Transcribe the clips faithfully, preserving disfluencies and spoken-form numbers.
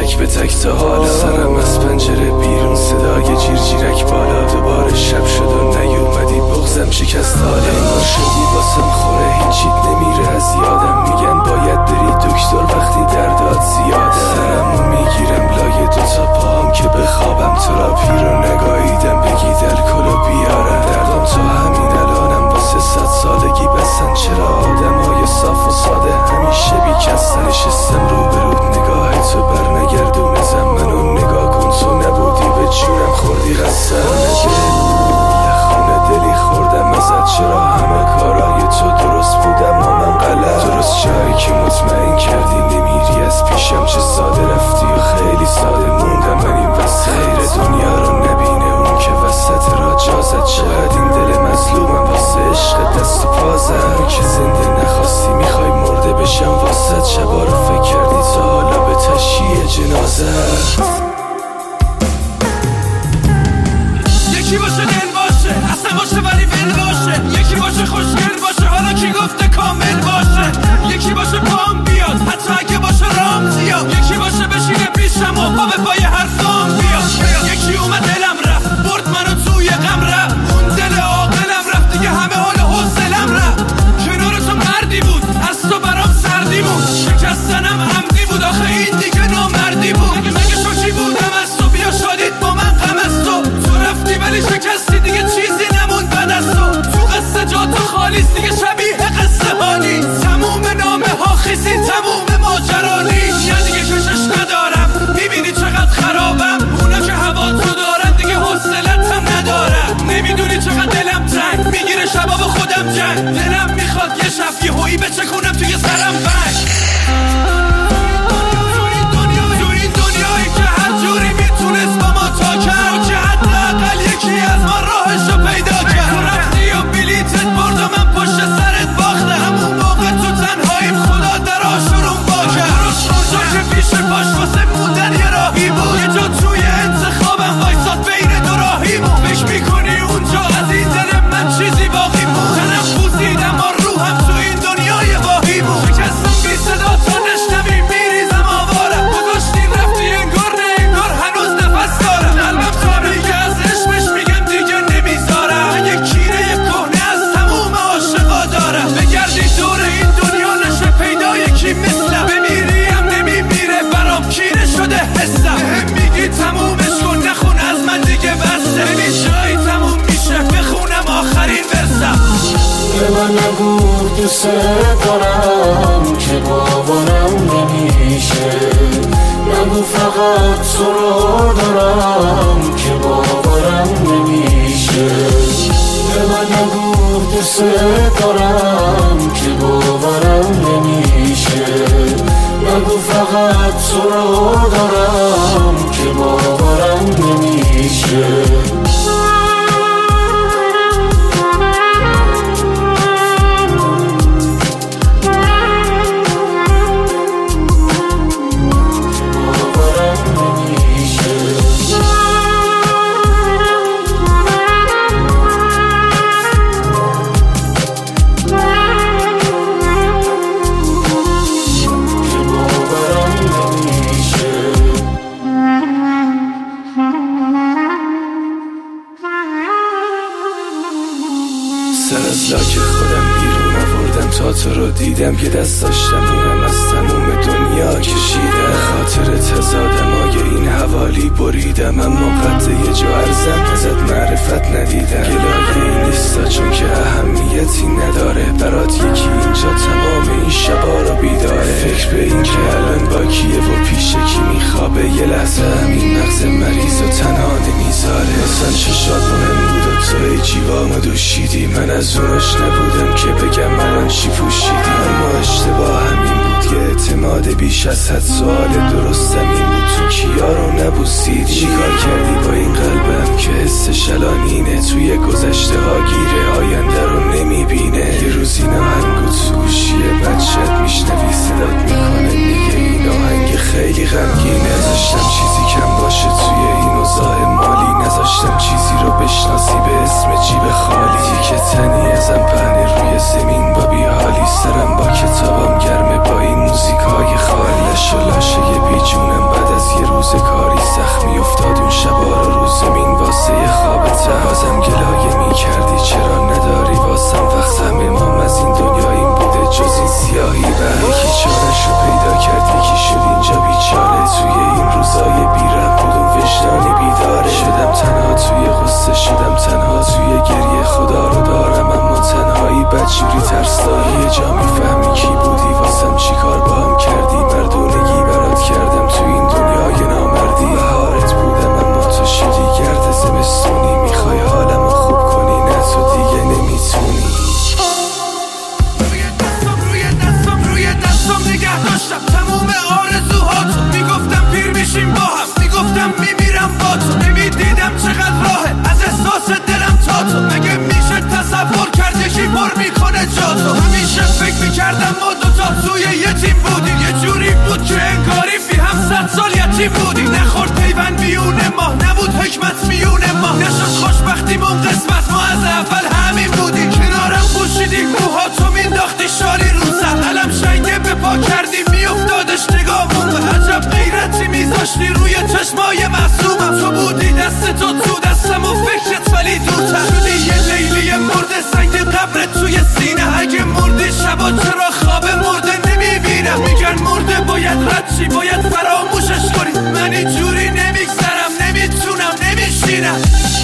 تک به تک تا حالا. سرم از پنجره بیرون صدای جیر جیرک بالا. دوباره شب شد و نیومدی بغزم شکست حالا. انگار شدی واسم خوره هیچیت نمیره از یادم. میگن باید بری دکتر وقتی دردات زیاده. سرمو میگیرم لای دوتا پاهم که بخوابم. تراپی رو نگاهیدم بگید الکل و بیارم. دردم تا همین الانم واسه صد سالگی بسن. چرا آدمای صاف و ساده همیشه بیکسن؟ نشستم رو برود نگاه تو بر نگردونزم. منو نگاه کن تو نبودی به جونم خوردی قسم. خونه دلی خوردم ازت. چرا همه کارای تو درست بودم و من غلط؟ درست جایی که مطمئن کردی نمیری از پیشم. چه ساده رفتی و خیلی ساده موندم من این وسط. خیر دنیا رو نبینه اون که وسط را جازت. چقدر این دل مظلومم واسه عشق دست و پازم. که زنده نخواستی میخوای مرده بشم واسط. شبا رو فکر کردی تا حالا به تشییع جنازت. یکی باشه دل باشه اصلا باشه ولی ول باشه. یکی باشه خوشگل باشه حالا کی گفته کامل باشه. یکی باشه پام بیاد حتی اگه باشه رام زیاد. یکی باشه بشینه پیشم و با به پای حرفام بیاد. یکی اومد دلم رفت برد منو توی غم رفت. اون دل عاقلم رفت دیگه همه حال حوصلم رفت. کنار تو مردی بود از تو برام سردی بود. شکستنم عمدی بود آخه این دیگه نامردی بود. مگه مگه شوکی بودم از تو بیا شادید با من غم از تو. تو رفتی ولی شکستی دیگه چیزی نموند بعد از تو. تو قصه جا تو خالیست دیگه شبیه قصه حالی. تموم نامه ها خیسی تموم ماجرانی. یا دیگه کشش ندارم میبینی چقدر خرابم. اونا که هوا تو دارن دیگه حوصلتم ندارم. نمیدونی چقدر دلم تنگ میگیره شبا با خودم جنگ. دلم میخواد یه شب یه هویی بچکونم توی سرم بنگ. تو این دنیا تو این دنیایی که هر جوری میتونست با ما تا کرد. که حداقل یکی از ما راهشو پیدا کرد. تو رفتی و بلیتت برد و من پشت سرت باخته. همون موقع تو تنهاییم خدا در آشورون با کرد. اونجا که پیش پاش واسه موندن یه راهی بود. یه جا توی انتخابم وایساد بین دو راهی بود. فکر میکنی اونجا از این دل من چیزی باقی بود؟ تنم بوسیدم و روحم تو این دنیای واهی بود. شکستم بی صدا تا نشنوی میریزم آوارم. گذاشتیم رفتی انگار نه انگار هنوز نفس دارم. قلبم تا میگه از عشقش میگم دیگه نمیذارم. من یک کیره یک کهنه از تموم عاشقا دارم. بگردی دور این دنیا نشه پیدا یکی مثلم. بمیریم نمیمیره برام کیره شده حسم. بهم میگی تمومش کن نخون از من دیگه بسته. ببین جایی تموم میشه بخونم آخرین ورسم. به من نگو دوست دارم که باورم نمیشه. نگو فقط تو رو دارم که باورم نمیشه. به من نگو دوست دارم که باورم نمیشه. نگو فقط تو رو دارم که باورم نمیشه. سر از لاک خودم بیرون آوردم تا تو رو دیدم. که دست داشتم اونم از تموم دنیا کشیدم. خاطر تزادم آگه این حوالی بریدم. اما قد یه جا ارزم ازت معرفت ندیدم. گلایه این نیستا چون که اهمیتی نداره. برات یکی اینجا تمام این شبا رو بیداره. فکر به این که الان با کیه و پیش کی میخوابه. یه لحظه همین مغز مریض و تنها نمیذاره. اصلا چشات مهم بود و تو ای جیوامو دوشیدی. من از اوناش نبودم که بگم الان چی پوشیدی. اما اشتباه همین بود که اعتماد بیش از حد. سوال درست زمین بود تو کیا رو نبوسیدی. چیکار کردی با این قلبم که حسش الان اینه. توی گذشته ها گیره آینده رو نمیبینه. یه روز این آهنگو تو گوشیه بچت میشنوی صدات میکنه میگه این آهنگ خیلی غمگینه. نذاشتم چیزی کم باشه توی این اوضاع مالی. نذاشتم چیزی رو بشناسی به اسم جیب خالی. که تنی ازم پهنه روی زمین با بیحالی. سرم با کتابم گرمه با این موزیکای خالی. لاشه لاشه یه بیجونم بعد از یه داشتم میمیرم با تو، نمیدیدم چقدر راهه از احساس دلم تا تو. مگه میشه تصور کرد یکی پر میکنه جا تو؟ همیشه فکر میکردم ما دوتا توی یه تیم بودیم، یه جوری بود که انگاری بی هم صد سال یتیم بودیم. نخورد پیوند میونه ما، نبود حکمت میونه ما، نشد خوشبختیمون قسمت، ما از اول همین بودیم. کنارم پوشیدی موها تو مینداختی شالی رو سر، علم شنگه به پا کردی میافتادش نگامون. به عجب غیرتی میذاشتی روی چشمای معصومم، تو بودی دست تو تو دستم و فکرت ولی دورتر. شدی یه لیلی مرده سنگ قبرت توی سینه، اگه مردی شبا چرا خواب مرده نمیبینم؟ میگن مرده باید رد چی، باید فراموشش کنی، من اینجوری نمیگذرم، نمیتونم، نمیشینم.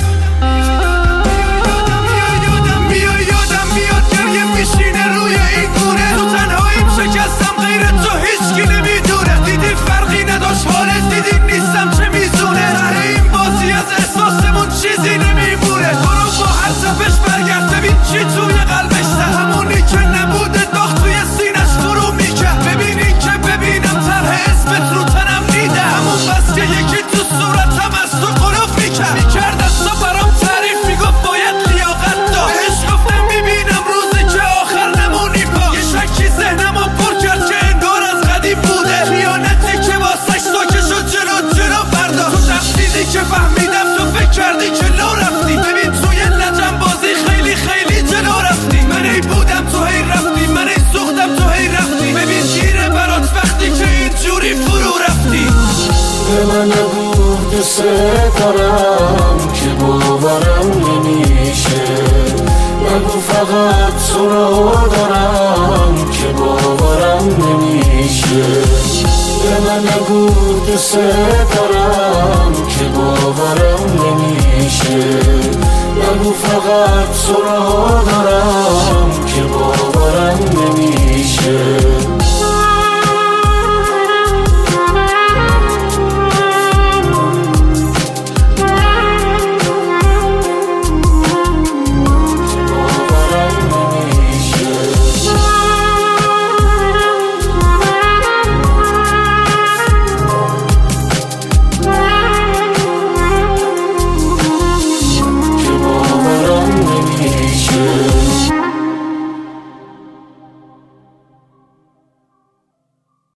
میشینه روی این گونه، تو تنهاییم شکستم، غیر تو هیچکی نمیدونه. دیدی فرقی نداشت حالت، دیدی نیستم چه میزونه. ره این بازی از احساسمون چیزی نمیمونه. برو با هر صفش برگرد ببین چی توی قلبش ده، همونی که نبوده داغ توی سینش فرو میکرد. ببینی که ببینم طرح اسمت رو تنم میده، همون بس که یکی تو صورتم از تو قلوف میکرد. میکرد از تو برام تعریف، میگفت باید لیاقت داشت. بهش گفتم میبینم روزی که آخر نمونی پا، یه شکی ذهنمو پر کرد که انگار از قدیم بوده. خیانتی که واسش ساکه شد جلو جلو برداشت. تو تفسیدی که فهمیدم تو فکر کردی که لو رفتی. ببین توی لجن بازی خیلی خیلی جلو رفتی. من ای بودم تو هی رفتی، من ای سوختم تو هی رفتی. ببین گیره برات وقتی که اینجوری فرو رفتی. به من نگو دوست دارم که باورم نمیشه، نگو فقط تو رو دارم که باورم نمیشه. به من نگو دوست دارم که باورم نمیشه، نگو فقط تو رو